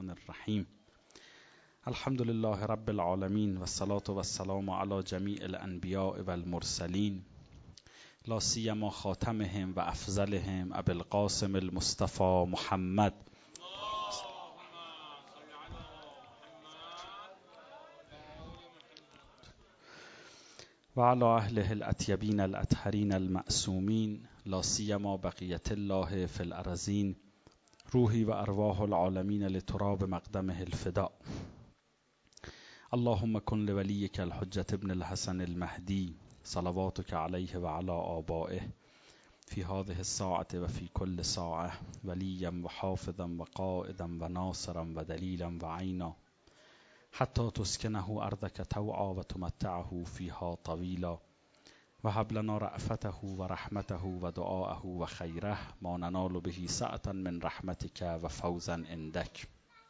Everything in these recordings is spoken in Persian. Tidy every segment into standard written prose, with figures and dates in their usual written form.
الرحمن الرحیم. الحمد لله رب العالمین و الصلاة و السلام علی جمیع الانبیاء و المرسلین، لا سیما خاتمهم و افضلهم ابی القاسم المصطفى محمد و علی اهله الاطیبین الاطهرین المعصومین، لا سیما بقیة الله فی الارضین، روحی و ارواح العالمین لتراب مقدمه الفداء. اللهم کن لولیک الحجة ابن الحسن المهدی صلواتک علیه و علی آبائه فی هذه الساعة و فی کل ساعة ولیا و حافظا و قائدا و ناصرا و دلیلا و عینا، حتی تسکنه ارضک طوعا و تمتعه فیها طویلا، و هب لنا رأفته و رحمته و دعاءه و خیره ما ننال به سعة من رحمتک و فوزا عندک.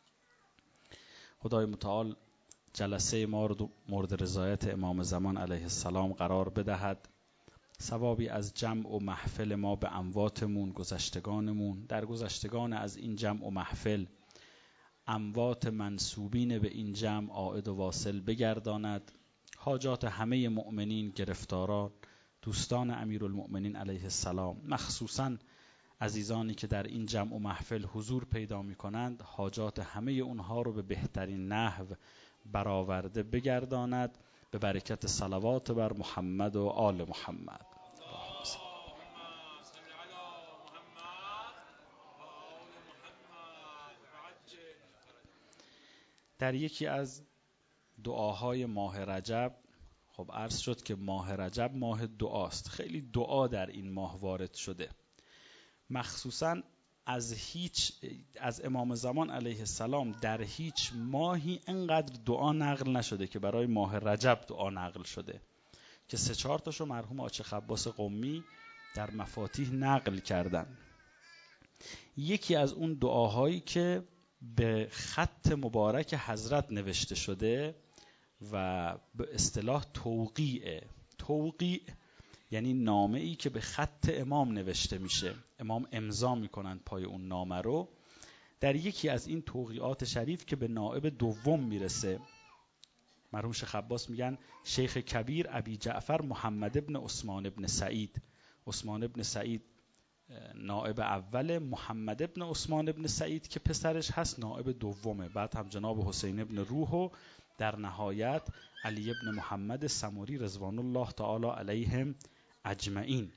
خدای متعال جلسه ما رو مورد رضایت امام زمان علیه السلام قرار بدهد، ثوابی از جمع و محفل ما به امواتمون، گذشتگانمون، در گذشتگان از این جمع و محفل اموات منسوبین به این جمع عائد و واصل بگرداند، حاجات همه مؤمنین، گرفتاران، دوستان امیرالمؤمنین علیه السلام، مخصوصاً عزیزانی که در این جمع و محفل حضور پیدا می کنند، حاجات همه اونها رو به بهترین نحو برآورده بگرداند به برکت صلوات بر محمد و آل محمد. در یکی از دعاهای ماه رجب، خب عرض شد که ماه رجب ماه دعاست، خیلی دعا در این ماه وارد شده، مخصوصاً از امام زمان علیه السلام در هیچ ماهی انقدر دعا نقل نشده که برای ماه رجب دعا نقل شده که 3-4 تاشو مرحوم آچه عباس قمی در مفاتیح نقل کردن. یکی از اون دعاهایی که به خط مبارک حضرت نوشته شده و به اصطلاح توقیع یعنی نامه ای که به خط امام نوشته میشه، امام امضا میکنند پای اون نامه رو، در یکی از این توقیعات شریف که به نائب دوم میرسه، مرحوم شیخ عباس میگن شیخ کبیر ابی جعفر محمد ابن عثمان ابن سعید، عثمان ابن سعید نائب اول، محمد ابن عثمان ابن سعید که پسرش هست نائب دومه، بعد هم جناب حسین ابن روح و در نهایت علی ابن محمد سمری رضوان الله تعالی علیهم اجمعین.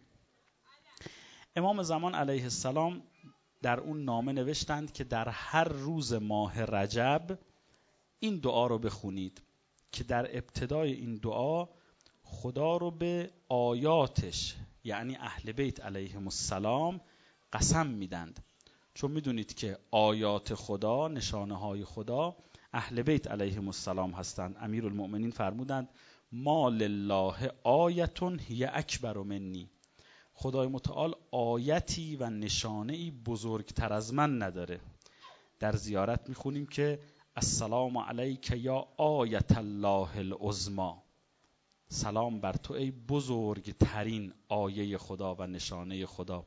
امام زمان علیه السلام در اون نامه نوشتند که در هر روز ماه رجب این دعا رو بخونید که در ابتدای این دعا خدا رو به آیاتش یعنی اهل بیت علیهم السلام قسم میدند، چون میدونید که آیات خدا، نشانه های خدا اهل بیت علیهم السلام هستند. امیرالمؤمنین فرمودند ما لله آیتون هی اکبر منی، خدای متعال آیتی و نشانه‌ای بزرگتر از من نداره. در زیارت میخونیم که السلام علیک یا آیت الله العظمی، سلام بر تو ای بزرگترین آیه خدا و نشانه خدا.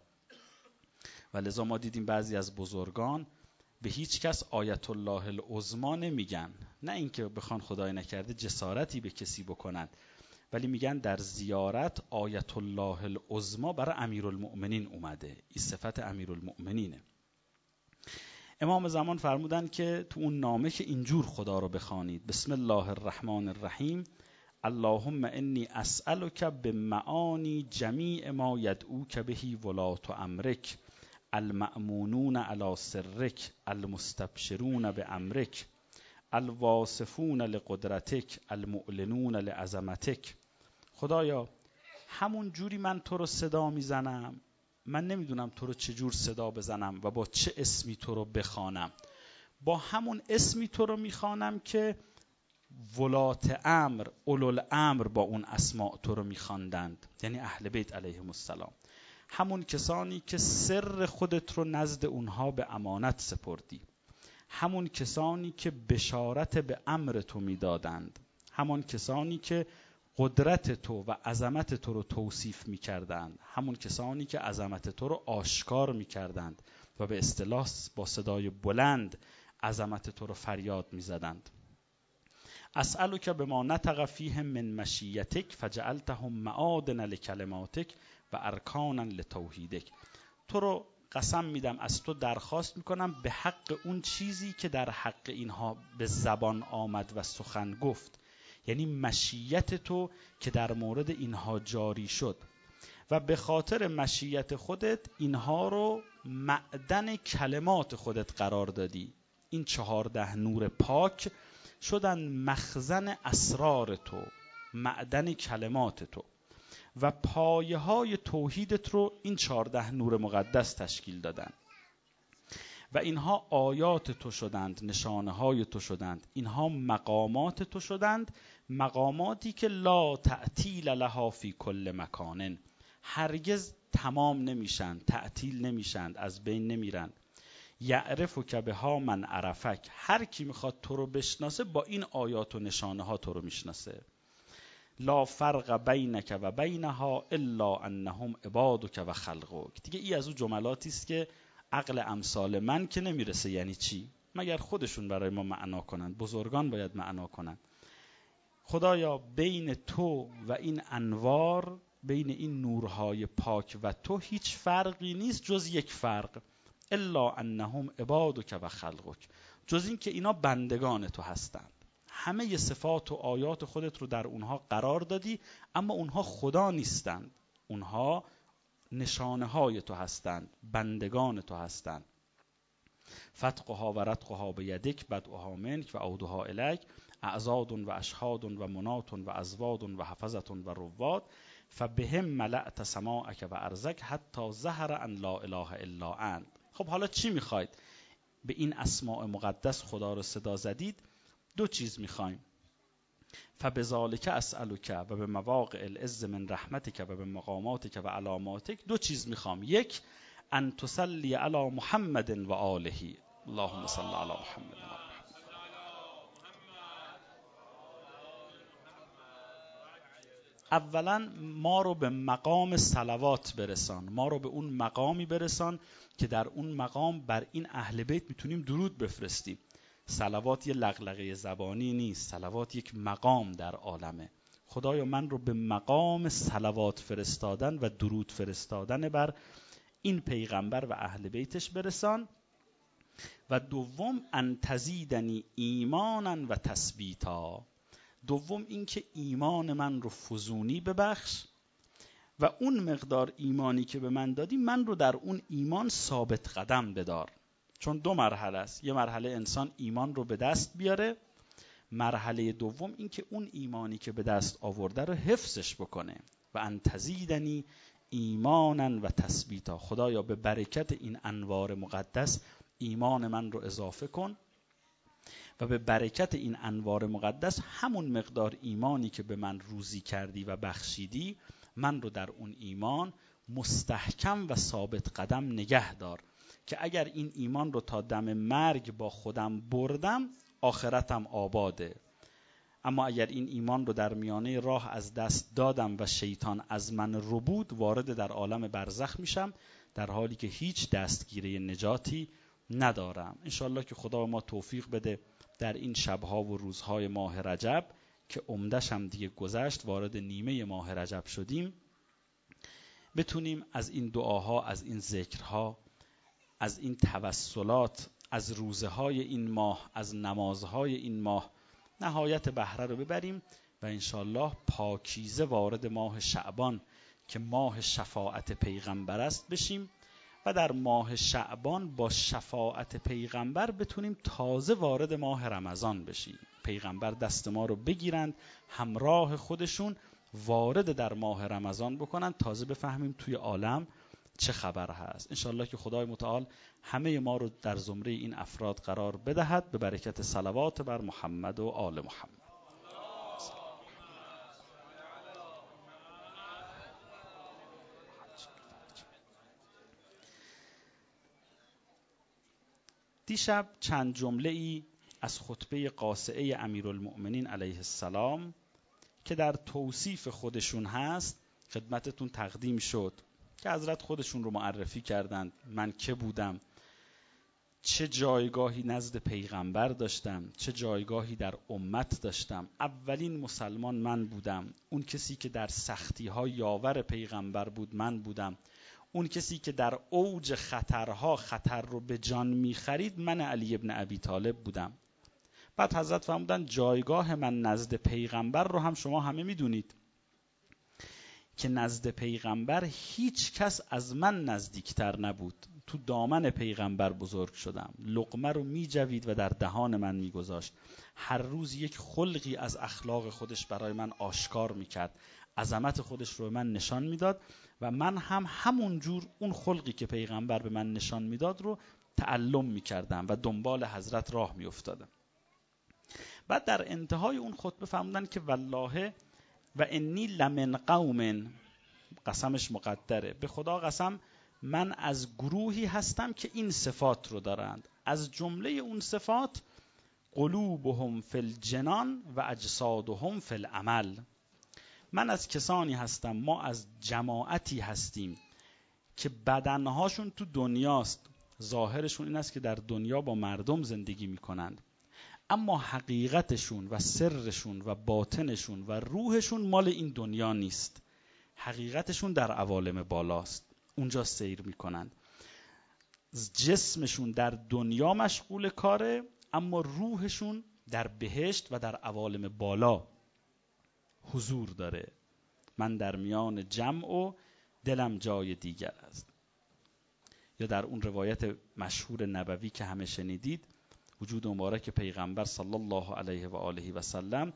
و لذا ما دیدیم بعضی از بزرگان به هیچ کس آیت الله العظمی نمیگن، نه اینکه بخوان خدای نکرده جسارتی به کسی بکنن، ولی میگن در زیارت آیت الله العظمی برای امیرالمؤمنین اومده، این صفت امیرالمؤمنینه. امام زمان فرمودن که تو اون نامه که اینجور خدا رو بخوانید، بسم الله الرحمن الرحیم، اللهم انی اسألک بمعانی جمیع ما یدعوک بهی ولاة امرک، المأمونون علی سرک، المستبشرون بامرک، الواصفون لقدرتک، المعلنون لعظمتک. خدایا همون جوری من تو رو صدا میزنم، من نمیدونم تو رو چجور صدا بزنم و با چه اسمی تو رو بخوانم، با همون اسمی تو رو میخوانم که ولات امر، اولوالامر با اون اسماء تو رو میخواندند، یعنی اهل بیت علیهم السلام، همون کسانی که سر خودت رو نزد اونها به امانت سپردی، همون کسانی که بشارت به امر تو میدادند، همون کسانی که قدرت تو و عظمت تو رو توصیف میکردند، همون کسانی که عظمت تو رو آشکار میکردند و به اصطلاح با صدای بلند عظمت تو رو فریاد میزدند. اسألک بما نطق فیهم من مشیتک فجعلتهم معادن لکلماتک و ارکانا لتوحیدک. تو رو قسم میدم از تو درخواست میکنم به حق اون چیزی که در حق اینها به زبان آمد و سخن گفت، یعنی مشیت تو که در مورد اینها جاری شد و به خاطر مشیت خودت اینها رو معدن کلمات خودت قرار دادی. این 14 نور پاک شدن مخزن اسرار تو، معدن کلمات تو، و پایه های توحیدت رو این 14 نور مقدس تشکیل دادن و اینها آیات تو شدند، نشانه های تو شدند، اینها مقامات تو شدند، مقاماتی که لا تعطیل لها فی کل مکان، هرگز تمام نمیشند، تعطیل نمیشند، از بین نمیرند. یعرفک بها من عرفک، هر کی میخواد تو رو بشناسه با این آیات و نشانه ها تو رو میشناسه. لا فرق بینک و بینها الا انهم عبادک و خلقک. دیگه این از اون جملاتی است که عقل امثال من که نمیرسه یعنی چی، مگر خودشون برای ما معنا کنند. بزرگان باید معنا کنند. خدایا بین تو و این انوار، بین این نورهای پاک و تو هیچ فرقی نیست جز یک فرق، الا انهم عبادک و خلقک، جز این که اینا بندگان تو هستند. همه صفات و آیات خودت رو در اونها قرار دادی، اما اونها خدا نیستند، اونها نشانه های تو هستند، بندگان تو هستند. فتقها و رتقها به یدک بدعها منک و عودها الیک اعزاد و اشهاد و منات و ازواد و حفظت و رواد فبهم ملأت سماعک و ارضک حتی ظهر ان لا اله الا انت. خب حالا چی میخواید؟ به این اسماء مقدس خدا رو صدا زدید، دو چیز میخوایم. فبذالک اسألک و به مواقع العز من رحمتک و به مقاماتک و علاماتک. دو چیز میخوام. یک، ان تصلی علی محمد و آله، اللهم صل علی محمد و آله. اولا ما رو به مقام صلوات برسان، ما رو به اون مقامی برسان که در اون مقام بر این اهل بیت میتونیم درود بفرستیم. صلوات یه لغلغه زبانی نیست، صلوات یک مقام در عالمه. خدایا من رو به مقام صلوات فرستادن و درود فرستادن بر این پیغمبر و اهل بیتش برسان. و دوم ان تزیدنی ایمانا و تثبیتا، دوم این که ایمان من رو فزونی ببخش و اون مقدار ایمانی که به من دادی من رو در اون ایمان ثابت قدم بدار. چون دو مرحله است، یه مرحله انسان ایمان رو به دست بیاره، مرحله دوم این که اون ایمانی که به دست آورده رو حفظش بکنه. و ان تزیدنی ایمانا و تثبیتا، خدایا به برکت این انوار مقدس ایمان من رو اضافه کن و به برکت این انوار مقدس همون مقدار ایمانی که به من روزی کردی و بخشیدی من رو در اون ایمان مستحکم و ثابت قدم نگه دار، که اگر این ایمان رو تا دم مرگ با خودم بردم آخرتم آباده. اما اگر این ایمان رو در میانه راه از دست دادم و شیطان از من ربود، وارد در عالم برزخ میشم در حالی که هیچ دستگیره نجاتی ندارم. انشالله که خدا ما توفیق بده در این شبها و روزهای ماه رجب که عمدش هم دیگه گذشت، وارد نیمه ماه رجب شدیم، بتونیم از این دعاها، از این ذکرها، از این توسلات، از روزه های این ماه، از نمازهای این ماه نهایت بهره رو ببریم و انشالله پاکیزه وارد ماه شعبان که ماه شفاعت پیغمبر است بشیم و در ماه شعبان با شفاعت پیغمبر بتونیم تازه وارد ماه رمضان بشیم. پیغمبر دست ما رو بگیرند همراه خودشون وارد در ماه رمضان بکنن، تازه بفهمیم توی عالم چه خبر هست. انشالله که خدای متعال همه ما رو در زمره این افراد قرار بدهد به برکت صلوات بر محمد و آل محمد. دیشب چند جمله ای از خطبه قاصعه امیرالمؤمنین علیه السلام که در توصیف خودشون هست خدمتتون تقدیم شد که حضرت خودشون رو معرفی کردند. من که بودم؟ چه جایگاهی نزد پیغمبر داشتم، چه جایگاهی در امت داشتم. اولین مسلمان من بودم. اون کسی که در سختی ها یاور پیغمبر بود من بودم. اون کسی که در اوج خطرها خطر رو به جان می‌خرید من علی ابن ابی طالب بودم. بعد حضرت فرمودن جایگاه من نزد پیغمبر رو هم شما همه میدونید که نزد پیغمبر هیچ کس از من نزدیکتر نبود. تو دامن پیغمبر بزرگ شدم. لقمه رو میجوید و در دهان من میگذاشت. هر روز یک خلقی از اخلاق خودش برای من آشکار میکرد. عظمت خودش رو به من نشان میداد و من هم همون جور اون خلقی که پیغمبر به من نشان میداد رو تعلم میکردم و دنبال حضرت راه میافتادم. بعد در انتهای اون خطبه فرمودن که والله و انی لمن قوم، قسمش مقدره، به خدا قسم من از گروهی هستم که این صفات رو دارند. از جمله اون صفات قلوبهم فی الجنان و اجسادهم فی العمل. من از کسانی هستم، ما از جماعتی هستیم که بدنهاشون تو دنیاست، ظاهرشون این است که در دنیا با مردم زندگی میکنند، اما حقیقتشون و سرشون و باطنشون و روحشون مال این دنیا نیست. حقیقتشون در عوالم بالاست، اونجا سیر میکنند. جسمشون در دنیا مشغول کاره، اما روحشون در بهشت و در عوالم بالا حضور داره. من در میان جمع و دلم جای دیگر است. یا در اون روایت مشهور نبوی که همه شنیدید، وجود مبارک پیغمبر صلی الله علیه و آله و سلم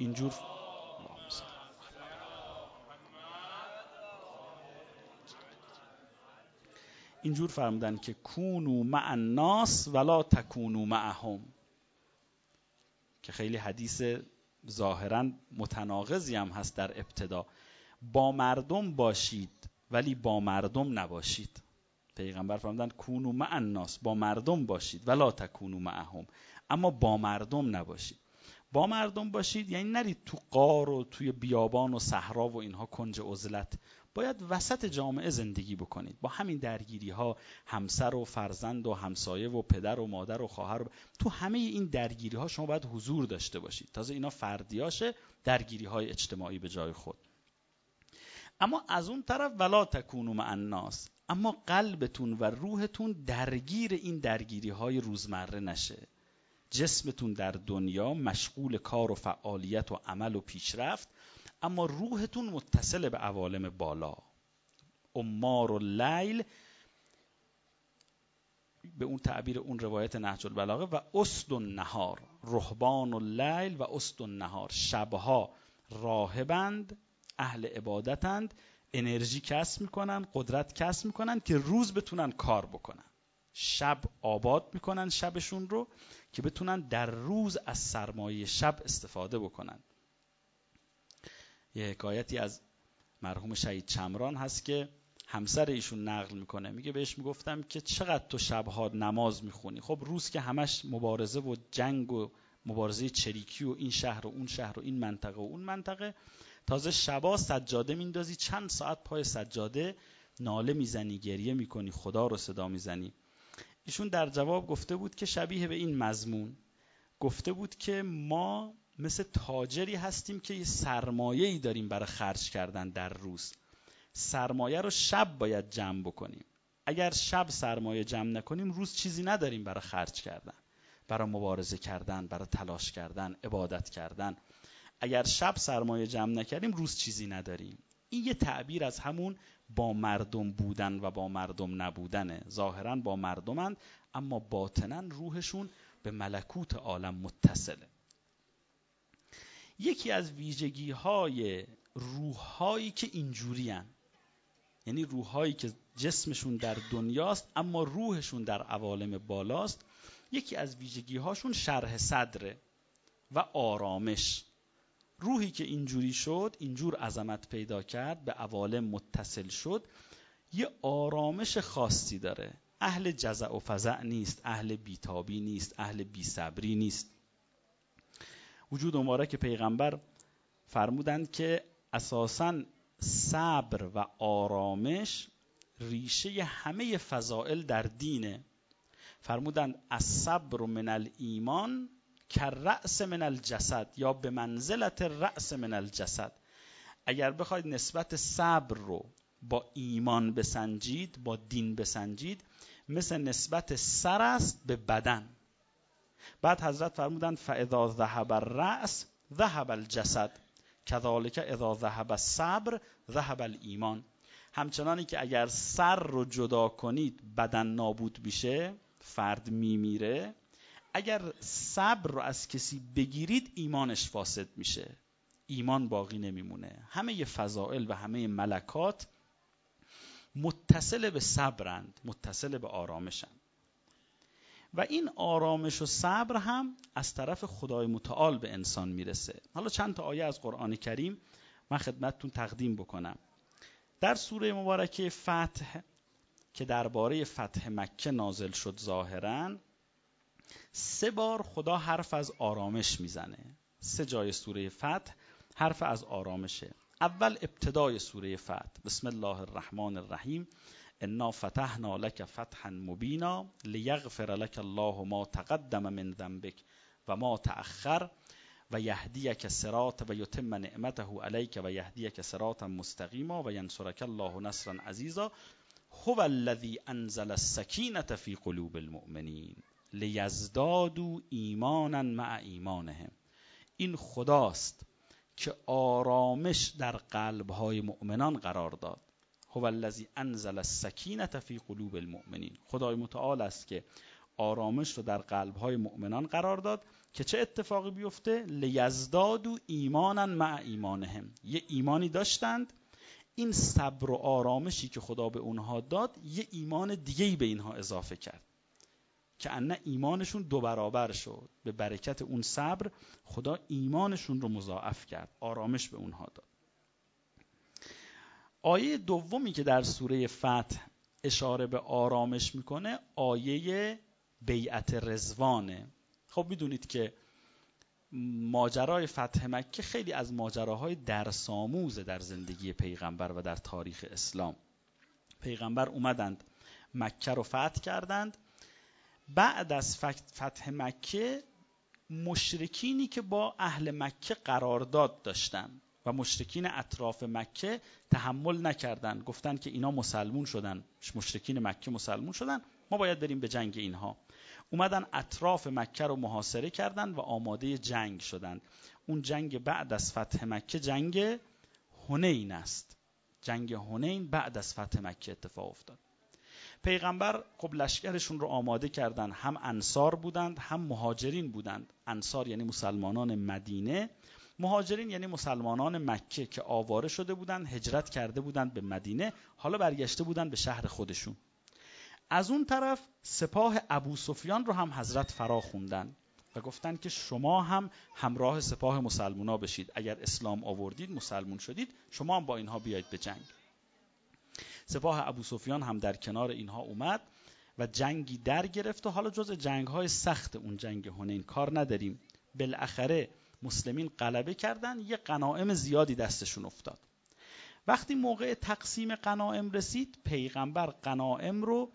اینجور فرمودن که کونوا مع الناس ولا تکونوا معهم، که خیلی حدیث ظاهراً متناقضی هم هست در ابتدا. با مردم باشید ولی با مردم نباشید. پیغمبر فرمودن کونوا مع الناس، با مردم باشید، ولا تکونوا معهم، اما با مردم نباشید. با مردم باشید یعنی نرید تو غار و توی بیابان و صحرا و اینها کنج عزلت. باید وسط جامعه زندگی بکنید. با همین درگیری ها، همسر و فرزند و همسایه و پدر و مادر و خواهر تو همه این درگیری ها شما باید حضور داشته باشید. تازه اینا فردیاشه، درگیری های اجتماعی به جای خود. اما از اون طرف ولا تکونوا مع الناس، اما قلبتون و روحتون درگیر این درگیری های روزمره نشه. جسمتون در دنیا مشغول کار و فعالیت و عمل و پیشرفت، اما روحتون متصل به عوالم بالا. امار اللیل، به اون تعبیر اون روایت نهج البلاغه، و اسد النهار، رهبان اللیل و اسد النهار. شبها راهبند، اهل عبادتند، انرژی کسب میکنن، قدرت کسب میکنن که روز بتونن کار بکنن. شب آباد میکنن شبشون رو که بتونن در روز از سرمایه شب استفاده بکنن. یه حکایتی از مرحوم شهید چمران هست که همسر ایشون نقل میکنه. میگه بهش میگفتم که چقدر تو شبها نماز میخونی؟ خب روز که همش مبارزه و جنگ و مبارزه چریکی و این شهر و اون شهر و این منطقه و اون منطقه، تازه شبا سجاده میندازی، چند ساعت پای سجاده ناله میزنی، گریه میکنی، خدا رو صدا میزنی. ایشون در جواب گفته بود که شبیه به این مضمون گفته بود که ما مثل تاجری هستیم که یه سرمایه‌ای داریم برای خرج کردن در روز. سرمایه رو شب باید جمع بکنیم. اگر شب سرمایه جمع نکنیم روز چیزی نداریم برای خرج کردن، برای مبارزه کردن، برای تلاش کردن، عبادت کردن. اگر شب سرمایه جمع نکردیم روز چیزی نداریم. این یه تعبیر از همون با مردم بودن و با مردم نبودنه. ظاهراً با مردمند اما باطناً روحشون به ملکوت عالم متصله. یکی از ویژگی‌های روح‌هایی که اینجورین، یعنی روح‌هایی که جسمشون در دنیاست اما روحشون در عوالم بالاست، یکی از ویژگی‌هاشون شرح صدره و آرامش. روحی که اینجوری شد، اینجور عظمت پیدا کرد، به عوالم متصل شد، یه آرامش خاصی داره. اهل جزع و فزع نیست، اهل بیتابی نیست، اهل بیصبری نیست. وجود مبارک پیغمبر فرمودند که اساساً صبر و آرامش ریشه همه فضائل در دینه. فرمودند الصبر من الایمان کالرأس من الجسد، یا به منزلت الرأس من الجسد. اگر بخواید نسبت صبر رو با ایمان بسنجید، با دین بسنجید، مثل نسبت سر است به بدن. بعد حضرت فرمودند فاذا ذهب الرأس ذهب الجسد کذالک اذا ذهب الصبر ذهب الایمان. همچنانی که اگر سر رو جدا کنید بدن نابود میشه، فرد میمیره، اگر صبر رو از کسی بگیرید ایمانش فاسد میشه، ایمان باقی نمیمونه. همه فضائل و همه ملکات متصل به صبرند، متصل به آرامشند. و این آرامش و صبر هم از طرف خدای متعال به انسان میرسه. حالا چند تا آیه از قرآن کریم من خدمتتون تقدیم بکنم. در سوره مبارکه فتح که درباره فتح مکه نازل شد، ظاهراً 3 بار خدا حرف از آرامش میزنه. 3 جای سوره فتح حرف از آرامشه. اول ابتدای سوره فتح، بسم الله الرحمن الرحیم، انا فتحنا لك فتحا مبینا لیغفر لك الله ما تقدم من ذنبك و ما تأخر و یهدیک صراط و یتم نعمته علیک و یهدیک صراطا مستقیما و ینصرک الله نصرا عزیزا هو الذی انزل السکینة فی قلوب المؤمنین لیزدادوا ایمانا مع ایمانهم. این خداست که آرامش در قلب‌های مؤمنان قرار داد. هو الذی انزل السکینة فی قلوب المؤمنین. خدای متعال است که آرامش رو در قلب‌های مؤمنان قرار داد که چه اتفاقی بیفته؟ لیزدادوا ایمانا مع ایمانهم. یه ایمانی داشتند، این صبر و آرامشی که خدا به اونها داد یه ایمان دیگه‌ای به اینها اضافه کرد که ان ایمانشون 2 برابر شد. به برکت اون صبر خدا ایمانشون رو مضاعف کرد، آرامش به اونها داد. آیه دومی که در سوره فتح اشاره به آرامش میکنه آیه بیعت رضوانه. خب میدونید که ماجرای فتح مکه خیلی از ماجراهای درس‌آموز در زندگی پیغمبر و در تاریخ اسلام. پیغمبر اومدند مکه رو فتح کردند. بعد از فتح مکه مشرکینی که با اهل مکه قرارداد داشتن و مشرکین اطراف مکه تحمل نکردند، گفتند که اینا مسلمون شدن، مشرکین مکه مسلمون شدن، ما باید بریم به جنگ اینها. اومدن اطراف مکه رو محاصره کردن و آماده جنگ شدن. اون جنگ بعد از فتح مکه جنگ حنین است. جنگ حنین بعد از فتح مکه اتفاق افتاد. پیغمبر خب لشکرشون رو آماده کردن، هم انصار بودند هم مهاجرین بودند. انصار یعنی مسلمانان مدینه، مهاجرین یعنی مسلمانان مکه که آواره شده بودند، هجرت کرده بودند به مدینه، حالا برگشته بودند به شهر خودشون. از اون طرف سپاه ابو سفیان رو هم حضرت فرا خوندن و گفتن که شما هم همراه سپاه مسلمونا بشید، اگر اسلام آوردید مسلمون شدید شما هم با اینها بیاید به جنگ. سپاه ابو سفیان هم در کنار اینها اومد و جنگی در گرفت و حالا جز جنگ‌های سخت اون جنگ حنین کار نداریم. بالاخره مسلمین غلبه کردن، یه غنایم زیادی دستشون افتاد. وقتی موقع تقسیم غنایم رسید، پیغمبر غنایم رو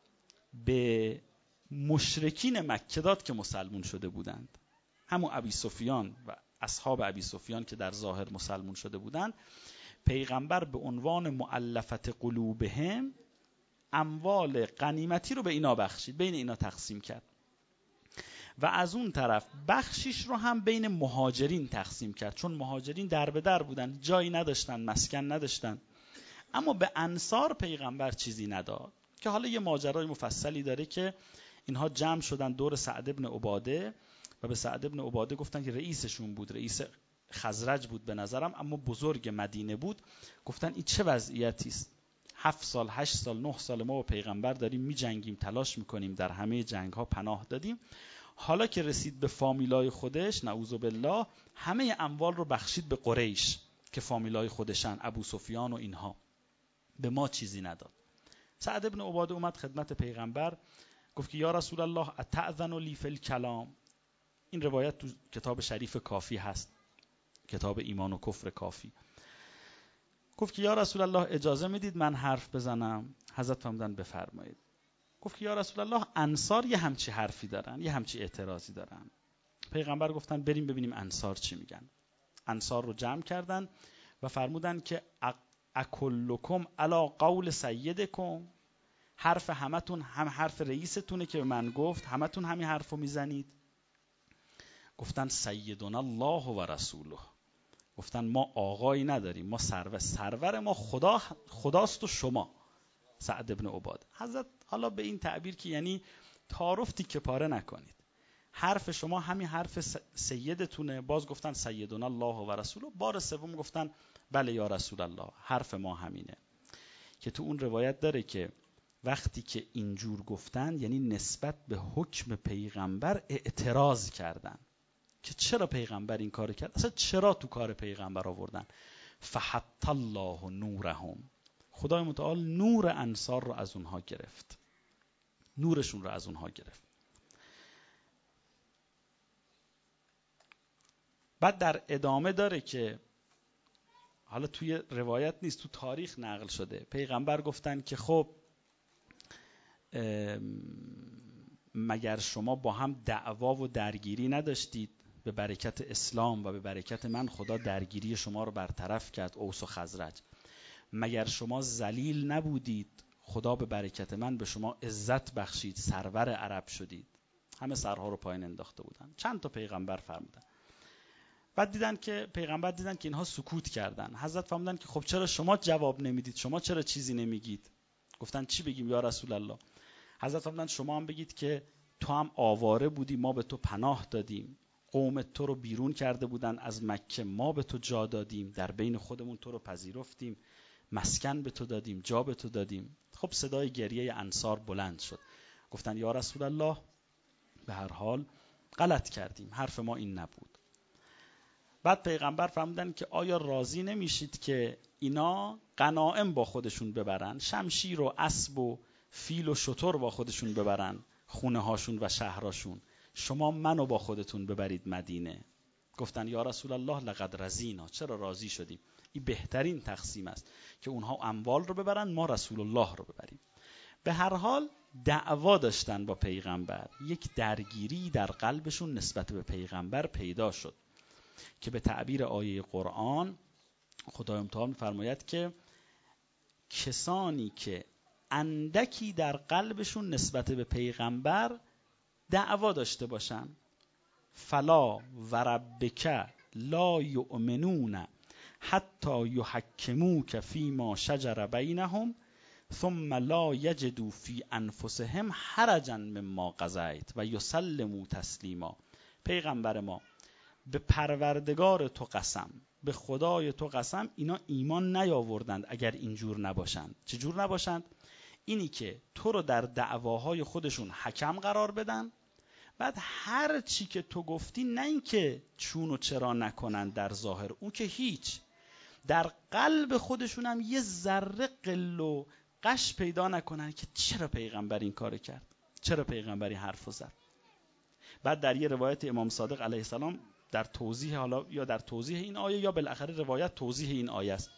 به مشرکین مکه داد که مسلمون شده بودند. همون ابی سفیان و اصحاب ابی سفیان که در ظاهر مسلمون شده بودند، پیغمبر به عنوان مؤلفت قلوبهم اموال غنیمتی رو به اینا بخشید، بین اینا تقسیم کرد. و از اون طرف بخشیش رو هم بین مهاجرین تقسیم کرد، چون مهاجرین در به در بودن، جایی نداشتن، مسکن نداشتن. اما به انصار پیغمبر چیزی نداد، که حالا یه ماجرای مفصلی داره که اینها جمع شدن دور سعد ابن عباده و به سعد ابن عباده گفتن که رئیسشون بود، رئیس خزرج بود به نظرم، اما بزرگ مدینه بود. گفتن این چه وضعیتی است؟ 7 سال 8 سال 9 سال ما با پیغمبر داریم می جنگیم، تلاش میکنیم، در همه جنگ ها پناه دادیم، حالا که رسید به فامیلای خودش نعوذ بالله همه اموال رو بخشید به قریش که فامیلای خودشن، ابو سفیان و اینها، به ما چیزی نداد. سعد ابن عباده اومد خدمت پیغمبر گفت که یا رسول الله اتأذن لی فی الکلام. این روایت تو کتاب شریف کافی هست، کتاب ایمان و کفر کافی. گفت که یا رسول الله اجازه میدید من حرف بزنم؟ حضرت فرمودن بفرمایید. گفت که یا رسول الله انصار یه همچی حرفی دارن، یه همچی اعتراضی دارن. پیغمبر گفتن بریم ببینیم انصار چی میگن. انصار رو جمع کردن و فرمودن که اکلکم علی قول سیدکم، حرف همتون هم حرف رئیستونه که به من گفت، همتون همین حرفو میزنید؟ گفتن سیدنا الله و رسوله. گفتن ما آقایی نداریم، ما سرور ما خداست و شما. سعد ابن عباد حضرت حالا به این تعبیر که یعنی تعارف تیکه پاره نکنید، حرف شما همین حرف سیدتونه. باز گفتن سیدنا الله و رسوله. بار سوم گفتن بله یا رسول الله، حرف ما همینه. که تو اون روایت داره که وقتی که اینجور گفتن یعنی نسبت به حکم پیغمبر اعتراض کردن که چرا پیغمبر این کار کرد، اصلا چرا تو کار پیغمبر آوردن. فحط الله نورهم، خدای متعال نور انصار رو از اونها گرفت، نورشون رو از اونها گرفت. بعد در ادامه داره که حالا توی روایت نیست، تو تاریخ نقل شده، پیغمبر گفتن که خب مگر شما با هم دعوا و درگیری نداشتید؟ به برکت اسلام و به برکت من خدا درگیری شما رو برطرف کرد، اوس و خزرج. مگر شما ذلیل نبودید؟ خدا به برکت من به شما عزت بخشید، سرور عرب شدید. همه سرها رو پایین انداخته بودن. چند تا پیغمبر فرمودن. بعد دیدن که اینها سکوت کردن. حضرت فرمودن که خب چرا شما جواب نمیدید؟ شما چرا چیزی نمیگید؟ گفتن چی بگیم یا رسول الله؟ حضرت فرمودن شما هم بگید که تو هم آواره بودی، ما به تو پناه دادیم. قوم تو رو بیرون کرده بودن از مکه، ما به تو جا دادیم، در بین خودمون تو رو پذیرفتیم، مسکن به تو دادیم، جا به تو دادیم. خب صدای گریه انصار بلند شد. گفتن یا رسول الله به هر حال غلط کردیم، حرف ما این نبود. بعد پیغمبر فرمودن که آیا راضی نمیشید که اینا غنایم با خودشون ببرن، شمشیر و اسب و فیل و شتر با خودشون ببرن خونه هاشون و شهراشون، شما منو با خودتون ببرید مدینه؟ گفتن یا رسول الله لقد رضینا، چرا راضی شدیم، این بهترین تقسیم است که اونها اموال رو ببرن، ما رسول الله رو ببریم. به هر حال دعوا داشتن با پیغمبر، یک درگیری در قلبشون نسبت به پیغمبر پیدا شد که به تعبیر آیه قرآن خدای متعال می‌فرماید که کسانی که اندکی در قلبشون نسبت به پیغمبر دعوا داشته باشن، فلا وربک لا یؤمنون حتی یحکموک فیما شجر بینهم ثم لا یجدوا فی انفسهم حرجا مما قضیت و یسلموا تسلیما. پیغمبر ما به پروردگار تو قسم، به خدای تو قسم، اینا ایمان نیاوردند اگر اینجور نباشند. چجور نباشند؟ اینی که تو رو در دعواهای خودشون حکم قرار بدن، بعد هر چی که تو گفتی نه این که چون و چرا نکنن در ظاهر، اون که هیچ، در قلب خودشون هم یه ذره قل و قش پیدا نکنن که چرا پیغمبر این کار کرد، چرا پیغمبری حرف زد. بعد در یه روایت امام صادق علیه السلام در توضیح، حالا یا در توضیح این آیه یا بالاخره روایت توضیح این آیه است،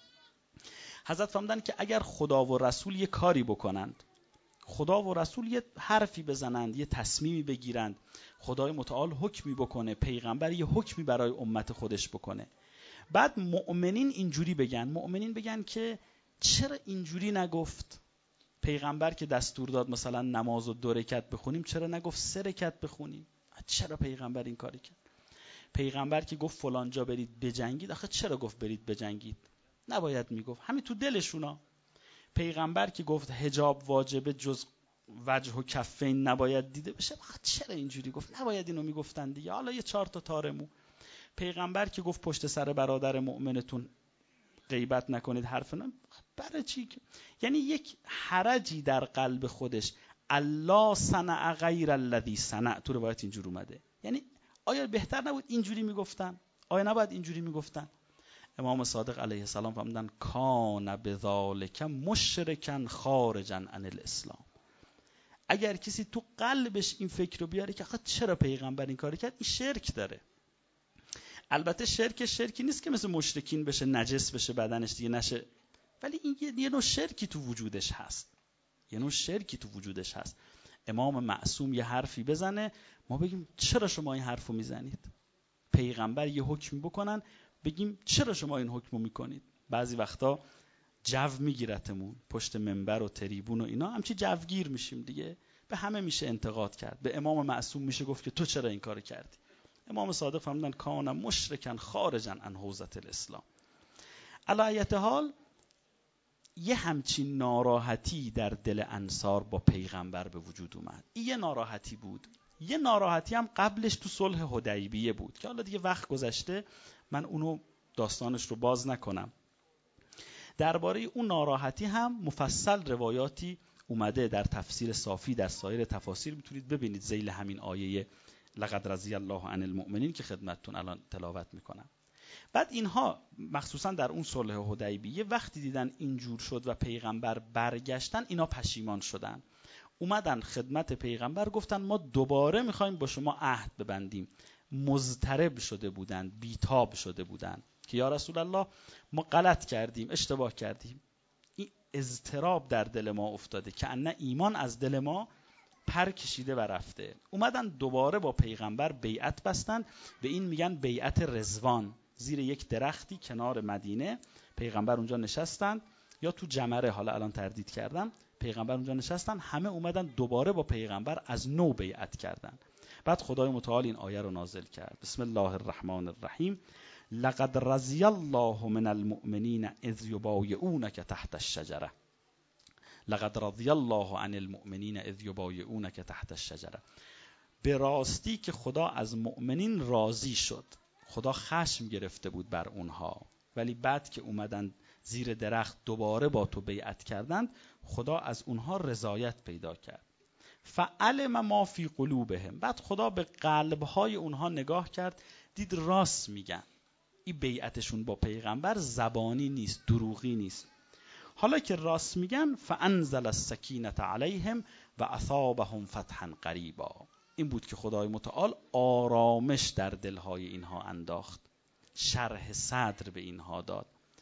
حضرت فرمودن که اگر خدا و رسول یه کاری بکنند، خدا و رسول یه حرفی بزنند، یه تصمیمی بگیرند، خدای متعال حکمی بکنه، پیغمبر یه حکمی برای امت خودش بکنه، بعد مؤمنین اینجوری بگن، مؤمنین بگن که چرا اینجوری نگفت پیغمبر که دستور داد مثلا نماز و 2 رکعت بخونیم، چرا نگفت 3 رکعت بخونیم؟ چرا پیغمبر این کاری کرد؟ پیغمبر که گفت فلان جا برید بجنگید، آخه چرا گفت برید بجنگید؟ نباید میگفت، همین تو دلشونا. پیغمبر که گفت حجاب واجبه جز وجه و کفین نباید دیده بشه، چرا اینجوری گفت؟ نباید اینو میگفتن دیگه، حالا یه 4 تا تارمو. پیغمبر که گفت پشت سر برادر مؤمنتون غیبت نکنید، حرف نه، برای چی؟ یعنی یک حرجی در قلب خودش، الله صنع غیر الذی صنع، تو روایت اینجور اومده. یعنی آیا بهتر نبود اینجوری میگفتن؟ آیا نباید اینجوری میگفتن؟ امام صادق علیه السلام فرمودن کان بذالک مشرکا خارجا عن الاسلام. اگر کسی تو قلبش این فکر رو بیاره که آخه چرا پیغمبر این کار کرد، این شرک داره. البته شرکی نیست که مثل مشرکین بشه، نجس بشه بدنش دیگه نشه، ولی این یه نوع شرکی تو وجودش هست، یه نوع شرکی تو وجودش هست. امام معصوم یه حرفی بزنه ما بگیم چرا شما این حرفو میزنید؟ پیغمبر یه حکمی بکنن بگیم چرا شما این حکمو میکنید؟ بعضی وقتا جو میگیرتمون پشت منبر و تریبون و اینا همچی جوگیر میشیم دیگه، به همه میشه انتقاد کرد. به امام معصوم میشه گفت که تو چرا این کارو کردی؟ امام صادق فرمودن کان مشرکا خارجا عن حوزة الاسلام. علی ایت حال یه همچین ناراحتی در دل انصار با پیغمبر به وجود اومد. این یه ناراحتی بود. یه ناراحتی هم قبلش تو صلح حدیبیه بود که حالا دیگه وقت گذشته من اونو داستانش رو باز نکنم. درباره اون ناراحتی هم مفصل روایاتی اومده در تفسیر صافی، در سایر تفاسیر میتونید ببینید ذیل همین آیه لقد رضی الله عن المؤمنین که خدمتتون الان تلاوت میکنم. بعد اینها مخصوصا در اون صلح حدیبیه وقتی دیدن اینجور شد و پیغمبر برگشتن، اینا پشیمان شدن، اومدن خدمت پیغمبر گفتن ما دوباره میخوایم با شما عهد ببندیم. مضطرب شده بودن، بیتاب شده بودن که یا رسول الله ما غلط کردیم، اشتباه کردیم. این اضطراب در دل ما افتاده که ان ایمان از دل ما پر کشیده و رفته. اومدن دوباره با پیغمبر بیعت بستن، به این میگن بیعت رضوان. زیر یک درختی کنار مدینه پیغمبر اونجا نشستن، یا تو جمره، حالا الان تردید کردم، پیغمبر اونجا نشستن، همه اومدن دوباره با پیغمبر از نو بیعت کردن. بعد خدای متعال این آیه رو نازل کرد، بسم الله الرحمن الرحیم لقد رضی الله من المؤمنین اذ یبایعونک تحت الشجره. لقد رضی الله عن المؤمنین اذ یبایعونک تحت الشجره. به راستی که خدا از مؤمنین راضی شد. خدا خشم گرفته بود بر اونها، ولی بعد که اومدن زیر درخت دوباره با تو بیعت کردند، خدا از اونها رضایت پیدا کرد. فعلم ما فی قلوبهم. بعد خدا به قلبهای اونها نگاه کرد، دید راست میگن، این بیعتشون با پیغمبر زبانی نیست، دروغی نیست. حالا که راست میگن فانزل السکینة علیهم و اثابهم فتحا قریبا. این بود که خدای متعال آرامش در دلهای اینها انداخت، شرح صدر به اینها داد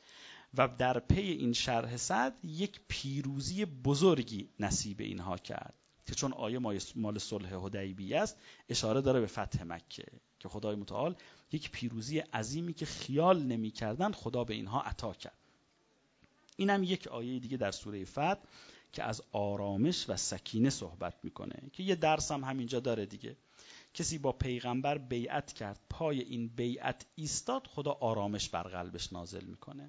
و در پی این شرح صدر یک پیروزی بزرگی نصیب اینها کرد که چون آیه مال صلح حدیبیه است اشاره داره به فتح مکه که خدای متعال یک پیروزی عظیمی که خیال نمی کردن خدا به اینها عطا کرد. اینم یک آیه دیگه در سوره فتح که از آرامش و سکینه صحبت میکنه که یه درس هم همینجا داره دیگه. کسی با پیغمبر بیعت کرد، پای این بیعت ایستاد، خدا آرامش بر قلبش نازل میکنه.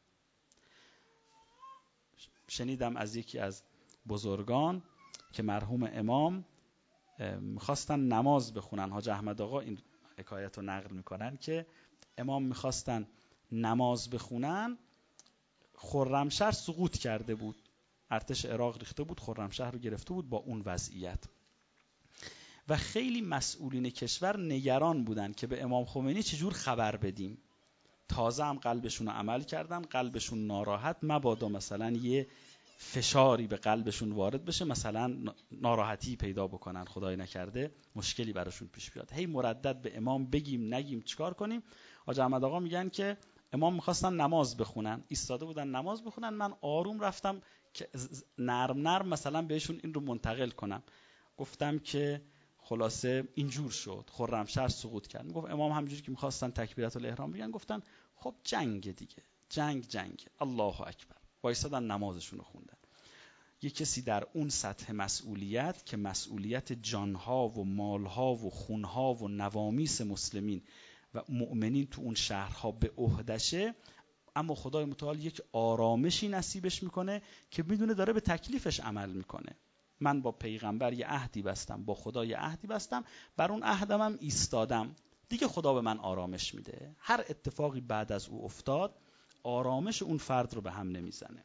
شنیدم از یکی از بزرگان که مرحوم امام میخواستن نماز بخونن، حاج احمد آقا این حکایت رو نقل میکنن که امام میخواستن نماز بخونن، خرمشهر سقوط کرده بود، ارتش عراق ریخته بود، خرمشهر رو گرفته بود با اون وضعیت و خیلی مسئولین کشور نگران بودن که به امام خمینی چجور خبر بدیم. تازه هم قلبشون رو عمل کردن، قلبشون ناراحت، مبادا مثلا یه فشاری به قلبشون وارد بشه، مثلا ناراحتی پیدا بکنن، خدای نکرده مشکلی براشون پیش بیاد. هی مردد به امام بگیم نگیم چیکار کنیم. حاج احمد آقا میگن که امام میخواستن نماز بخونن، ایستاده بودن نماز بخونن، من آروم رفتم که نرم مثلا بهشون این رو منتقل کنم. گفتم که خلاصه اینجور شد، خرمشهر سقوط کرد. میگفت امام همینجوری که میخواستن تکبیرات الاحرام بگن گفتن خب جنگ دیگه، جنگ الله اکبر، وایسادن نمازشون رو خوندن. یک کسی در اون سطح مسئولیت که مسئولیت جانها و مالها و خونها و نوامیس مسلمین و مؤمنین تو اون شهرها به عهدشه، اما خدای متعال یک آرامشی نصیبش میکنه که میدونه داره به تکلیفش عمل میکنه. من با پیغمبر یه عهدی بستم، با خدا یه عهدی بستم، بر اون عهدم هم ایستادم، دیگه خدا به من آرامش میده. هر اتفاقی بعد از او افتاد آرامش اون فرد رو به هم نمیزنه.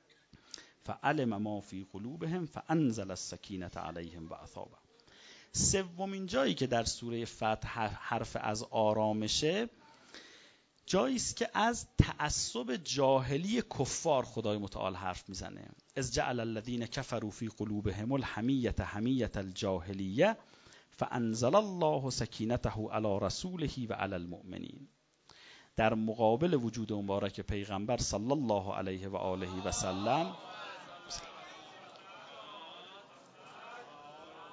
فعلم ما فی قلوبهم فانزل السکینة علیهم و اثابهم. سومین جایی که در سوره فتح حرف از آرامشه، جایی است که از تعصب جاهلی کفار خدای متعال حرف میزنه. اذ جعل الذین کفروا فی قلوبهم الحمیة حمیة الجاهلیه فانزل الله سکینته علی رسوله و علی المؤمنین. در مقابل وجود مبارک پیغمبر صلی الله علیه و آله و سلم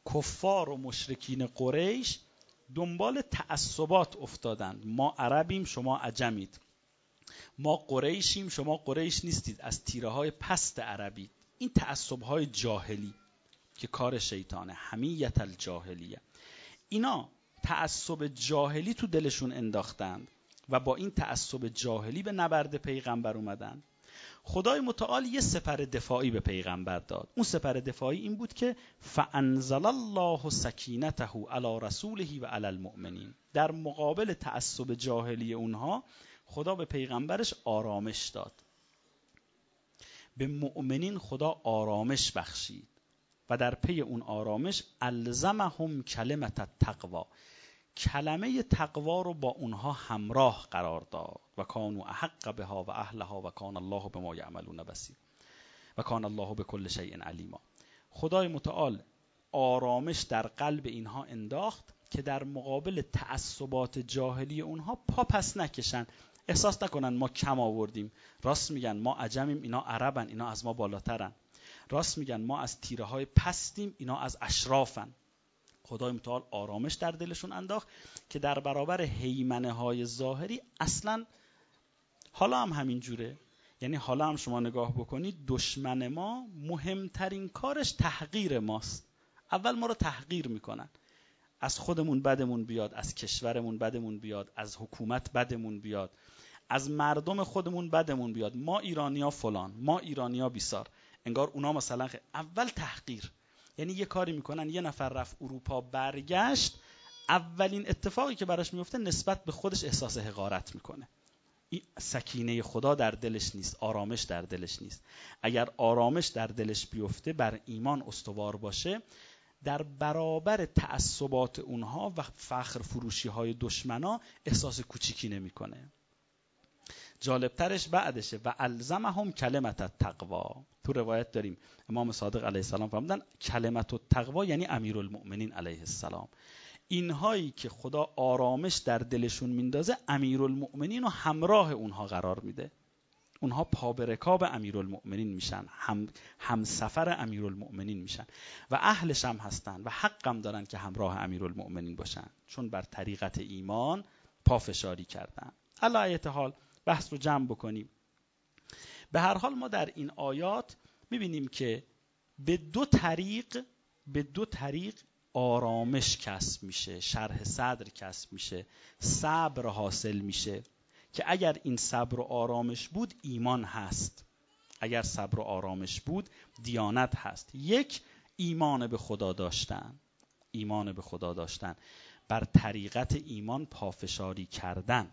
کفار و مشرکین قریش دنبال تعصبات افتادند. ما عربیم شما عجمید، ما قریشیم شما قریش نیستید، از تیره های پست عربی. این تعصب های جاهلی که کار شیطانه، حمیت الجاهلیه. اینا تعصب جاهلی تو دلشون انداختند و با این تعصب جاهلی به نبرد پیغمبر اومدن. خدای متعال یه سپر دفاعی به پیغمبر داد. اون سپر دفاعی این بود که فانزل الله سکینته علی رسوله و علی المؤمنین. در مقابل تعصب جاهلی اونها خدا به پیغمبرش آرامش داد، به مؤمنین خدا آرامش بخشید و در پی اون آرامش الزمهم کلمة التقوا، کلمه تقوا رو با اونها همراه قرار داد و کانوا احق بها و اهلها و کان الله بما یعملون بصیر و کان الله بكل شیء علیما. خدای متعال آرامش در قلب اینها انداخت که در مقابل تعصبات جاهلی اونها پا پس نکشن، احساس نکنن ما کم آوردیم. راست میگن ما عجمیم اینا عربن، اینا از ما بالاترن. راست میگن ما از تیره های پستیم اینا از اشرافن. خدای متعال آرامش در دلشون انداخت که در برابر هیمنه های ظاهری اصلا حالا هم همین جوره. یعنی حالا هم شما نگاه بکنید دشمن ما مهمترین کارش تحقیر ماست. اول ما رو تحقیر میکنن، از خودمون بدمون بیاد، از کشورمون بدمون بیاد، از حکومت بدمون بیاد، از مردم خودمون بدمون بیاد، ما ایرانیا فلان، ما ایرانیا بیسار، انگار اونا مثلا اول تحقیر. یعنی یه کاری میکنن، یه نفر رفت اروپا برگشت، اولین اتفاقی که براش میفته نسبت به خودش احساس حقارت میکنه. این سکینه خدا در دلش نیست، آرامش در دلش نیست. اگر آرامش در دلش بیفته، بر ایمان استوار باشه، در برابر تعصبات اونها و فخر فروشی های دشمنا احساس کوچیکی نمیکنه. جالبترش بعدشه و الزمهم کلمة التقوا. تو روایت داریم امام صادق علیه السلام فرمودن کلمة التقوا یعنی امیرالمؤمنین علیه السلام. اینهایی که خدا آرامش در دلشون میندازه امیرالمؤمنین و همراه اونها قرار میده، اونها پا به رکاب امیرالمؤمنین میشن، هم سفر امیرالمؤمنین میشن و اهلش هم هستن و حقم دارن که همراه امیرالمؤمنین باشن، چون بر طریقت ایمان پافشاری کردن. علی ایت حال بحث رو جمع بکنیم. به هر حال ما در این آیات میبینیم که به دو طریق آرامش کسب میشه، شرح صدر کسب میشه، صبر حاصل میشه که اگر این صبر و آرامش بود ایمان هست، اگر صبر و آرامش بود دیانت هست. یک، ایمان به خدا داشتن، ایمان به خدا داشتن، بر طریقت ایمان پافشاری کردن.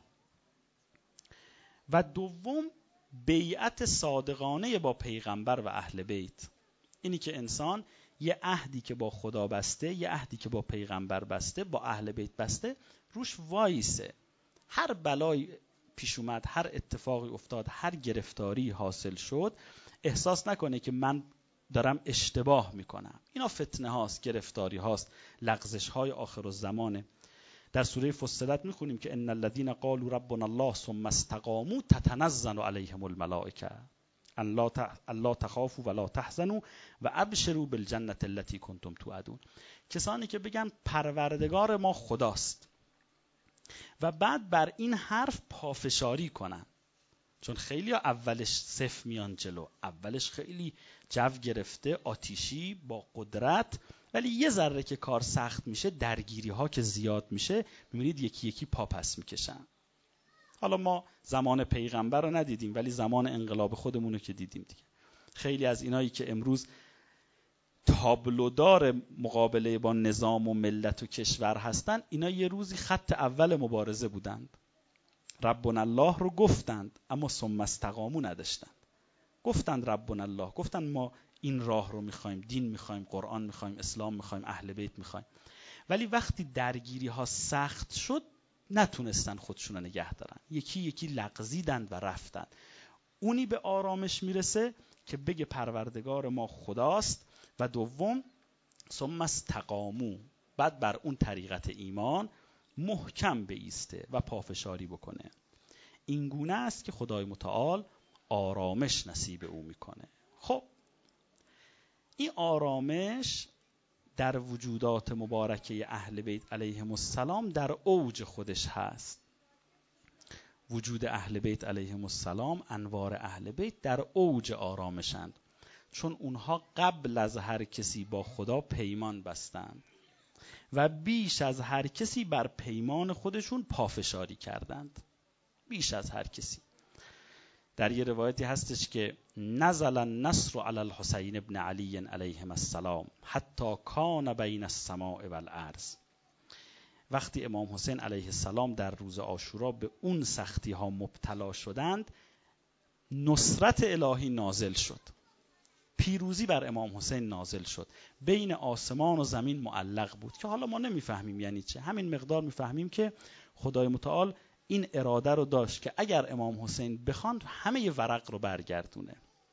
و دوم، بیعت صادقانه با پیغمبر و اهل بیت. اینی که انسان یه عهدی که با خدا بسته، یه عهدی که با پیغمبر بسته، با اهل بیت بسته، روش وایسه. هر بلایی پیش اومد، هر اتفاقی افتاد، هر گرفتاری حاصل شد، احساس نکنه که من دارم اشتباه میکنم. اینا فتنه هاست، گرفتاری هاست، لغزش های آخر الزمانه. در سوره فصلت میخونیم که ان الذين قالوا ربنا الله ثم استقاموا تتنزل عليهم الملائکه ان لا تخافوا ولا تحزنوا و ابشروا بالجنه التي كنتم توعدون. کسانی که بگن پروردگار ما خداست و بعد بر این حرف پافشاری کنن، چون خیلی اولش صف میان جلو، اولش خیلی جو گرفته، آتیشی، با قدرت، ولی یه ذره که کار سخت میشه، درگیری ها که زیاد میشه، میبینید یکی یکی پا پس میکشن. حالا ما زمان پیغمبر رو ندیدیم ولی زمان انقلاب خودمونو که دیدیم دیگه. خیلی از اینایی که امروز تابلودار مقابله با نظام و ملت و کشور هستن، اینا یه روزی خط اول مبارزه بودند. ربنا الله رو گفتند اما ثم استقاموا نداشتند. گفتند ربنا الله، گفتند ما این راه رو میخوایم، دین میخوایم، قرآن میخوایم، اسلام میخوایم، اهل بیت میخوایم، ولی وقتی درگیری ها سخت شد نتونستن خودشون رو نگه دارن، یکی یکی لغزیدند و رفتند. اونی به آرامش میرسه که بگه پروردگار ما خداست و دوم ثم استقاموا، بعد بر اون طریقت ایمان محکم بایسته و پافشاری بکنه. این گونه است که خدای متعال آرامش نصیب او میکنه. خب این آرامش در وجودات مبارکه اهل بیت علیهم السلام در اوج خودش هست. وجود اهل بیت علیهم السلام، انوار اهل بیت در اوج آرامشند، چون اونها قبل از هر کسی با خدا پیمان بستند و بیش از هر کسی بر پیمان خودشون پافشاری کردند. بیش از هر کسی. در یه روایتی هستش که نزل النصر علی الحسین ابن علی علیهم السلام حتی کان بین السماء والارض. وقتی امام حسین علیه السلام در روز عاشورا به اون سختی ها مبتلا شدند، نصرت الهی نازل شد، پیروزی بر امام حسین نازل شد، بین آسمان و زمین معلق بود که حالا ما نمیفهمیم یعنی چه. همین مقدار میفهمیم که خدای متعال این اراده رو داشت که اگر امام حسین بخوان همه ورق رو برگردونه.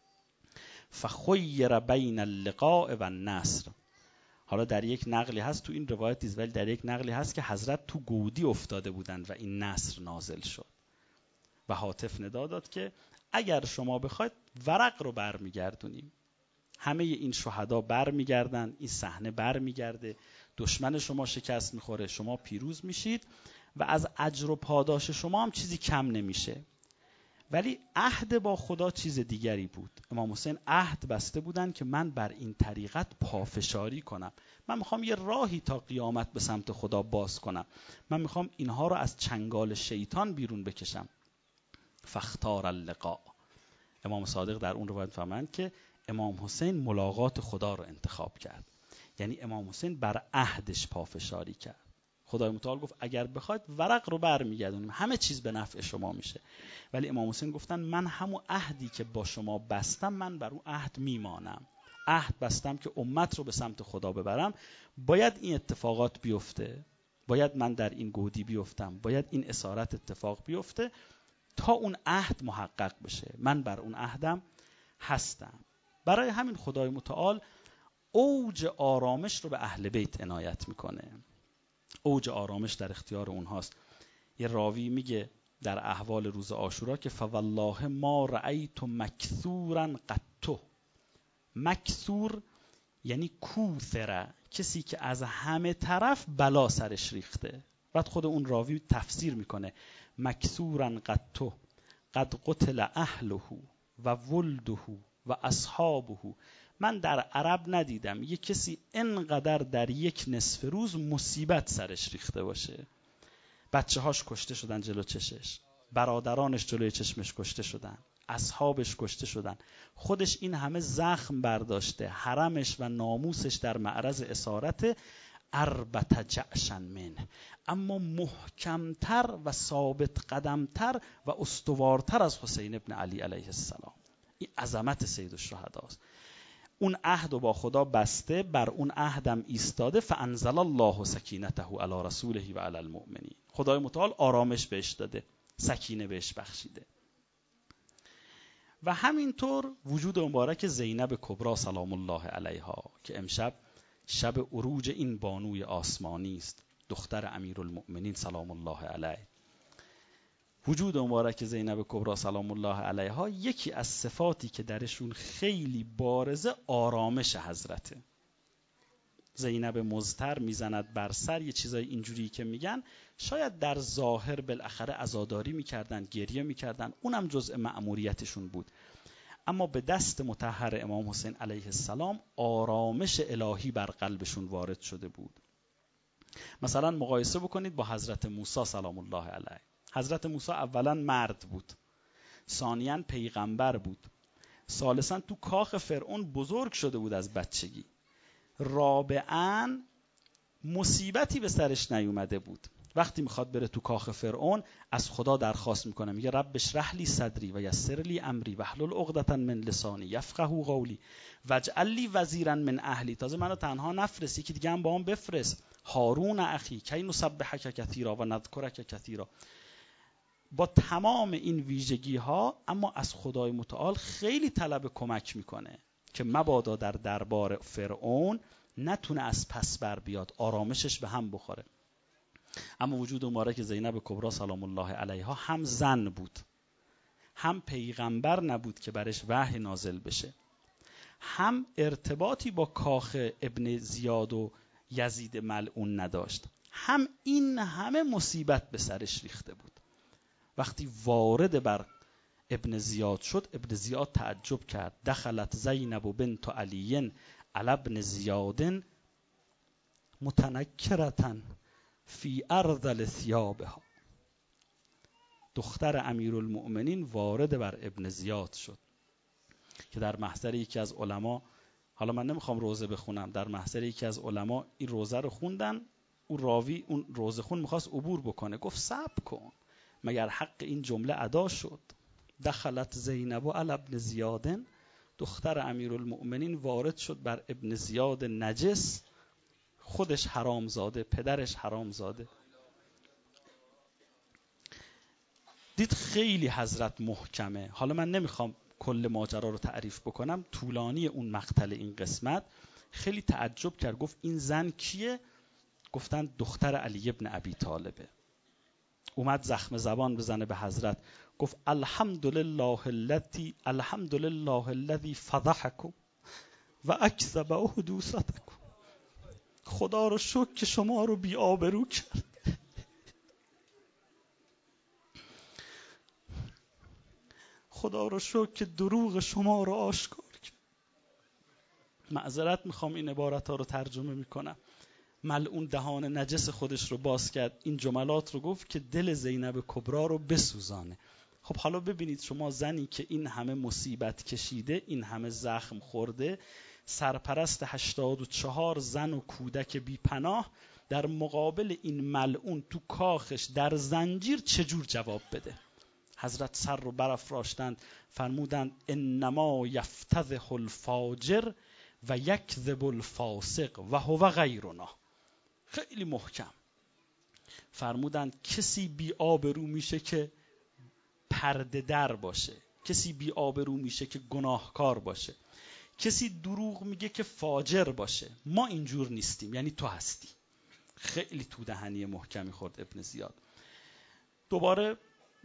فخیر بین اللقاء و النصر. حالا در یک نقلی هست، تو این روایت نیست ولی در یک نقلی هست که حضرت تو گودی افتاده بودند و این نصر نازل شد و هاتف ندا داد که اگر شما بخواید ورق رو برمیگردونیم. همه این شهدا برمیگردن، این صحنه برمیگرده، دشمن شما شکست میخوره، شما پیروز میشید و از اجر و پاداش شما هم چیزی کم نمیشه. ولی عهد با خدا چیز دیگری بود. امام حسین عهد بسته بودن که من بر این طریقت پافشاری کنم، من میخوام یه راهی تا قیامت به سمت خدا باز کنم، من میخوام اینها رو از چنگال شیطان بیرون بکشم. فاختار اللقاء. امام صادق در اون روایت فرمایند که امام حسین ملاقات خدا رو انتخاب کرد، یعنی امام حسین بر عهدش پافشاری کرد. خدای متعال گفت اگر بخواید ورق رو برمیگردونیم، همه چیز به نفع شما میشه. ولی امام حسین گفتن من همون عهدی که با شما بستم، من بر اون عهد میمانم. عهد بستم که امت رو به سمت خدا ببرم، باید این اتفاقات بیفته، باید من در این گودی بیفتم، باید این اسارت اتفاق بیفته تا اون عهد محقق بشه. من بر اون عهدم هستم. برای همین خدای متعال اوج آرامش رو به اهل بیت عنایت میکنه. اوج آرامش در اختیار اونهاست. یه راوی میگه در احوال روز عاشورا که فوالله ما رأیت مکثورا قط. مکثور یعنی کوثره، کسی که از همه طرف بلا سرش ریخته. بعد خود اون راوی تفسیر میکنه مکثورا قط قد قتل اهله و ولده و اصحابه. من در عرب ندیدم یک کسی انقدر در یک نصف روز مصیبت سرش ریخته باشه. بچه هاش کشته شدن جلو چشش، برادرانش جلوی چشمش کشته شدن، اصحابش کشته شدن، خودش این همه زخم برداشته، حرمش و ناموسش در معرض اسارت. اربت جعشن من، اما محکمتر و ثابت قدمتر و استوارتر از حسین ابن علی علیه السلام. این عظمت سید الشهداست. اون عهد رو با خدا بسته، بر اون عهدم ایستاده. فانزل الله سکینته علی رسوله و علی المؤمنین. خدای متعال آرامش بهش داده، سکینه بهش بخشیده. و همینطور وجود مبارک زینب کبری سلام الله علیها که امشب شب عروج این بانوی آسمانی است، دختر امیرالمؤمنین سلام الله علیه. وجود مبارک زینب کبری سلام الله علیها یکی از صفاتی که درشون خیلی بارزه آرامش حضرته. زینب مضطر میزند بر سر، یه چیزای اینجوری که میگن شاید در ظاهر بالاخره عزاداری میکردن، گریه میکردن، اونم جزء مأموریتشون بود، اما به دست مطهر امام حسین علیه السلام آرامش الهی بر قلبشون وارد شده بود. مثلا مقایسه بکنید با حضرت موسی سلام الله علیه. حضرت موسی اولا مرد بود، ثانیاً پیغمبر بود، ثالثاً تو کاخ فرعون بزرگ شده بود از بچگی، رابعاً مصیبتی به سرش نیومده بود. وقتی میخواد بره تو کاخ فرعون از خدا درخواست میکنه، میگه رب اشرح لی صدری و یسر لی امری واحلل عقدة من لسانی یفقهوا قولی واجعل لی وزیرا من اهلی. تازه منو تنها نفرست، یکی دیگه هم با هم بفرست، هارون اخی کی نسبحک کثیرا و نذکرک کثیرا. با تمام این ویژگی ها اما از خدای متعال خیلی طلب کمک میکنه که مبادا در دربار فرعون نتونه از پس بر بیاد، آرامشش به هم بخوره. اما وجود مبارک زینب کبری سلام الله علیها هم زن بود، هم پیغمبر نبود که برش وحی نازل بشه، هم ارتباطی با کاخ ابن زیاد و یزید ملعون نداشت، هم این همه مصیبت به سرش ریخته بود. وقتی وارد بر ابن زیاد شد، ابن زیاد تعجب کرد. دخلت زینب بنت علی علی ابن زیاد متنکرة فی ارذل ثیابها. دختر امیرالمؤمنین وارد بر ابن زیاد شد که در محضر یکی از علما، حالا من نمیخوام روزه بخونم، در محضر یکی از علما این روزه رو خوندن. اون راوی اون روزه خون میخواست عبور بکنه، گفت صبر کن مگر حق این جمله ادا شد. دخلت زینب علی ابن زیاد، دختر امیرالمؤمنین وارد شد بر ابن زیاد نجس، خودش حرام زاده، پدرش حرام زاده. دید خیلی حضرت محکمه. حالا من نمیخوام کل ماجرا رو تعریف بکنم، طولانی اون مقتل این قسمت. خیلی تعجب کرد، گفت این زن کیه؟ گفتن دختر علی ابن ابی طالبه. اومد زخم زبان بزنه به حضرت، گفت الحمدلله الذی فضحکم و اکذب حدوثتکم. خدا رو شکر که شما رو بی آبرو کرد. خدا رو شکر که دروغ شما رو آشکار کرد. معذرت میخوام این عبارت ها رو ترجمه میکنم. ملعون دهان نجس خودش رو باز کرد، این جملات رو گفت که دل زینب کبرا رو بسوزانه. خب حالا ببینید شما، زنی که این همه مصیبت کشیده، این همه زخم خورده، سرپرست 84 زن و کودک بی پناه، در مقابل این ملعون تو کاخش در زنجیر چجور جواب بده؟ حضرت سر رو برافراشتند، فرمودند انما یفتضح الفاجر و یکذب الفاسق و هو غیرنا. خیلی محکم فرمودند کسی بی آبرو میشه که پرده در باشه، کسی بی آبرو میشه که گناهکار باشه، کسی دروغ میگه که فاجر باشه. ما اینجور نیستیم، یعنی تو هستی. خیلی تو دهنی محکمی خورد ابن زیاد. دوباره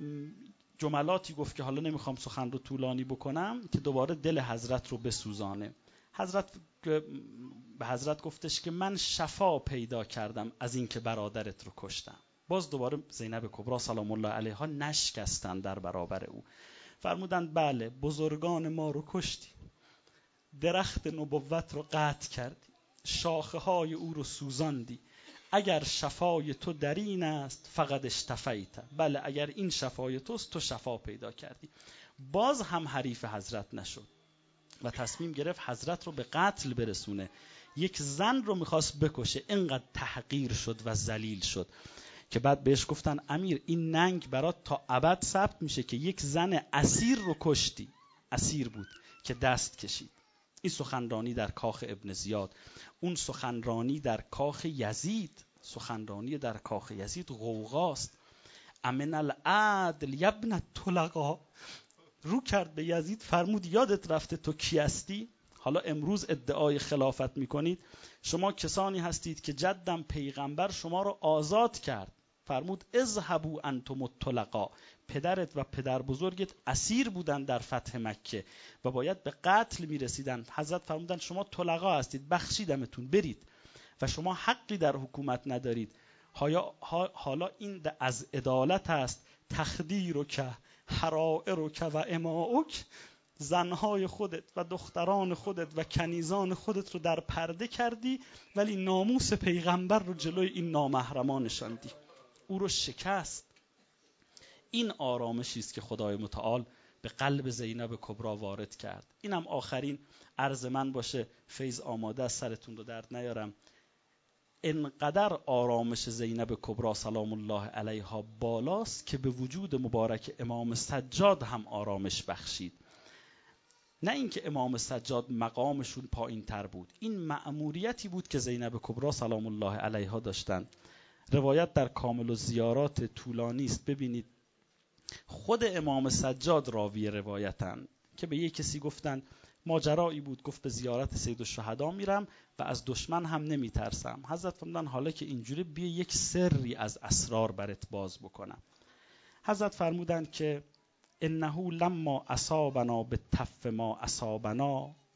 جملاتی گفت که حالا نمیخوام سخن رو طولانی بکنم که دوباره دل حضرت رو بسوزانه. حضرت به حضرت گفتش که من شفا پیدا کردم از این که برادرت رو کشتم. باز دوباره زینب کبرا سلام الله علیها نشکستن در برابر او. فرمودند بله، بزرگان ما رو کشتی، درخت نبوت رو قطع کردی، شاخه های او رو سوزاندی. اگر شفای تو در این است فقط اشتفیت، بله اگر این شفای توست تو شفا پیدا کردی. باز هم حریف حضرت نشد و تصمیم گرفت حضرت رو به قتل برسونه. یک زن رو میخواست بکشه، اینقدر تحقیر شد و ذلیل شد که بعد بهش گفتن امیر این ننگ برات تا ابد ثبت میشه که یک زن اسیر رو کشتی. اسیر بود که دست کشید. این سخنرانی در کاخ ابن زیاد. اون سخنرانی در کاخ یزید، سخنرانی در کاخ یزید غوغاست. امن العدل یبن الطلقا. رو کرد به یزید، فرمود یادت رفته تو کی هستی؟ حالا امروز ادعای خلافت میکنید، شما کسانی هستید که جدم پیغمبر شما رو آزاد کرد. فرمود اذهبوا انتم الطلقا. پدرت و پدر بزرگت اسیر بودن در فتح مکه و باید به قتل میرسیدن. حضرت فرمودن شما طلقا هستید، بخشیدمتون، برید و شما حقی در حکومت ندارید. حالا این از عدالت است. تخدیرک حرائرک و اماؤک. زنهای خودت و دختران خودت و کنیزان خودت رو در پرده کردی، ولی ناموس پیغمبر رو جلوی این نامحرمان نشاندی، او رو شکست. این آرامشی است که خدای متعال به قلب زینب کبرا وارد کرد. اینم آخرین عرض من باشه، فیض آماده از سرتون رو درد نیارم. انقدر آرامش زینب کبرا سلام الله علیها بالاست که به وجود مبارک امام سجاد هم آرامش بخشید. نه اینکه امام سجاد مقامشون پایین تر بود، این مأموریتی بود که زینب کبرا سلام الله علیها داشتن. روایت در کامل الزیارات طولانی است. ببینید خود امام سجاد راوی روایتن که به یک کسی گفتن ماجرایی بود، گفت به زیارت سید الشهدا میرم و از دشمن هم نمیترسم. حضرت فرمودن حالا که اینجوری بیا یک سری از اسرار برات باز بکنم. حضرت فرمودند که انه لما اصابنا بالتف ما اصابنا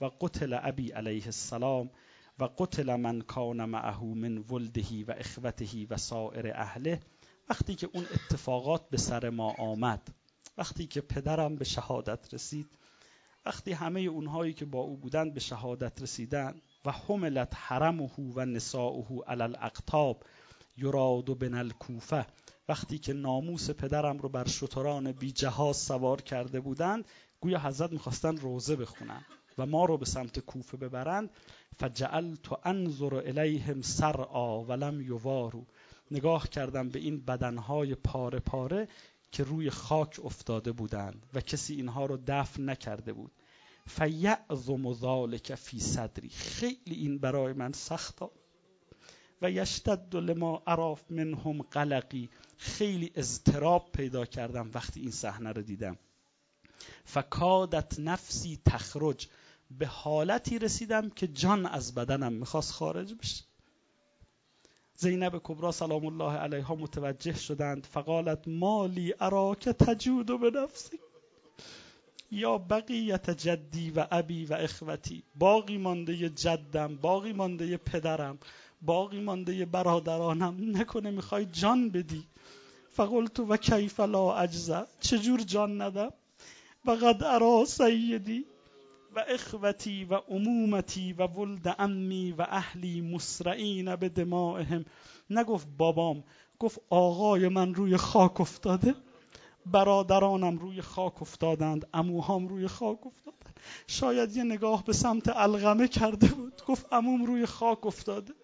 و قتل ابی علیه السلام و قتل من کان معه من ولده و اخوته و سایر اهله. وقتی که اون اتفاقات به سر ما آمد، وقتی که پدرم به شهادت رسید، وقتی همه اونهایی که با او بودند به شهادت رسیدند و حملت حرمه و نساؤه علی الاقطاب یراد بن الکوفه، وقتی که ناموس پدرم رو بر شتران بی جهاز سوار کرده بودند، گویا حضرت میخواستن روزه بخونن و ما رو به سمت کوفه ببرند. فجعلت انظر الیهم سرعا ولم یواروا، نگاه کردم به این بدنهای پاره پاره که روی خاک افتاده بودند و کسی اینها رو دفن نکرده بود. فیعظم ذلک فی صدری، خیلی این برای من سخت و یشتد لما اراف منهم قلقی، خیلی اضطراب پیدا کردم وقتی این صحنه رو دیدم. فکادت نفسی تخرج، به حالتی رسیدم که جان از بدنم میخواست خارج بشه. زینب کبری سلام الله علیها متوجه شدند. فقالت مالی اراک تجود بنفسی یا بقیت جدی و ابی و اخوتی، باقی مانده جدم، باقی مانده پدرم، باقی مانده برادرانم، نکنه میخوای جان بدی؟ فقلت و کیف لا اجزا، چجور جان ندم؟ و قد ارا سیدی و اخوتی و عمومتی و ولد عمی و اهلی مسرعین به دمائهم. نگفت بابام، گفت آقای من روی خاک افتاده، برادرانم روی خاک افتادند، عموهام روی خاک افتادند. شاید یه نگاه به سمت علقمه کرده بود، گفت عموم روی خاک افتاده.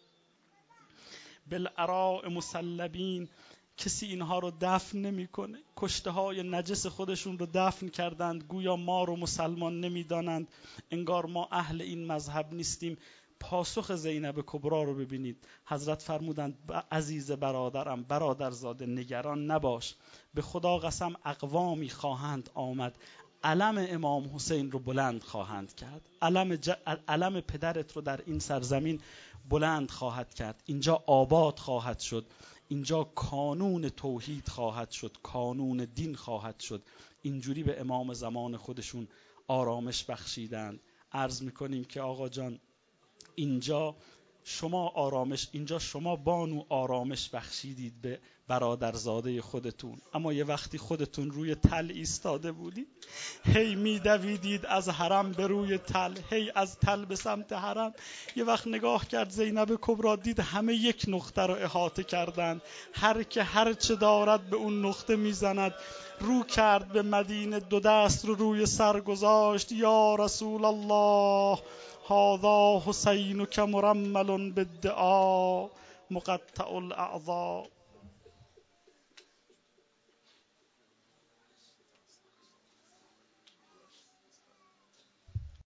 بالعراء مسلبین، کسی اینها رو دفن نمیکنه. کشته های نجس خودشون رو دفن کردند، گویا ما رو مسلمان نمیدانند، انگار ما اهل این مذهب نیستیم. پاسخ زینب کبری رو ببینید. حضرت فرمودند عزیز برادرم، برادرزاده، نگران نباش، به خدا قسم اقوامی خواهند آمد، علم امام حسین رو بلند خواهند کرد، علم پدرت رو در این سرزمین بلند خواهد کرد، اینجا آباد خواهد شد، اینجا کانون توحید خواهد شد، کانون دین خواهد شد. اینجوری به امام زمان خودشون آرامش بخشیدند. عرض میکنیم که آقا جان، اینجا شما آرامش، اینجا شما بانو آرامش بخشیدید به برادرزاده خودتون، اما یه وقتی خودتون روی تل ایستاده بودید، هی میدویدید از حرم به روی تل، هی از تل به سمت حرم. یه وقت نگاه کرد زینب کبری، دید همه یک نقطه رو احاطه کردند، هر که هر چه دارد به اون نقطه میزند. رو کرد به مدینه، دو دست رو روی سر گذاشت، یا رسول الله هذا حسینک مرمل بالدعا مقطع الاعضاء.